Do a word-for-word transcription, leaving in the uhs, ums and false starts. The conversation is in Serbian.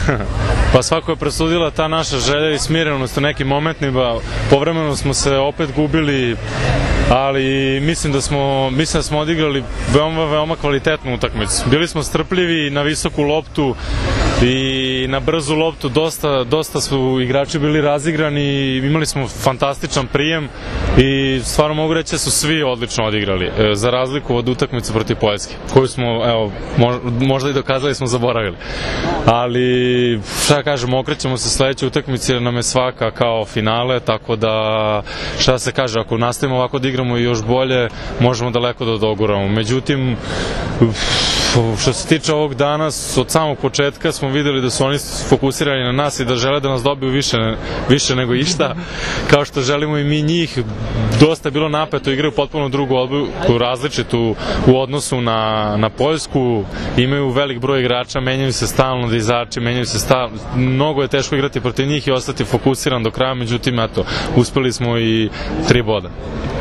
Pa svako je presudila ta naša želja i smirenost u nekim momentima. Povremeno smo se opet gubili, ali mislim da smo, mislim da smo odigrali veoma, veoma kvalitetnu utakmicu. Bili smo strpljivi na visoku loptu i na brzu loptu, dosta, dosta su igrači bili razigrani, imali smo fantastičan prijem i stvarno mogu reći da su svi odlično odigrali, za razliku od utakmice protiv Poljske, koju smo, evo, možda i dokazali smo zaboravili. Ali, šta kažemo, okrećemo se sledeće utakmice jer nam je svaka kao finale, tako da, šta se kaže, ako nastavimo ovako da igramo i još bolje, možemo daleko da doguramo. Međutim, što se tiče ovog danas, od samog početka smo videli da su oni fokusirani na nas i da žele da nas dobiju više, više nego išta, kao što želimo i mi njih. Dosta je bilo napeto, igraju potpuno drugu odluku, različitu u odnosu na, na Poljsku, imaju velik broj igrača, menjaju se stalno dizači, menjaju se stalno, mnogo je teško igrati protiv njih i ostati fokusiran do kraja, međutim, eto, uspeli smo i tri boda.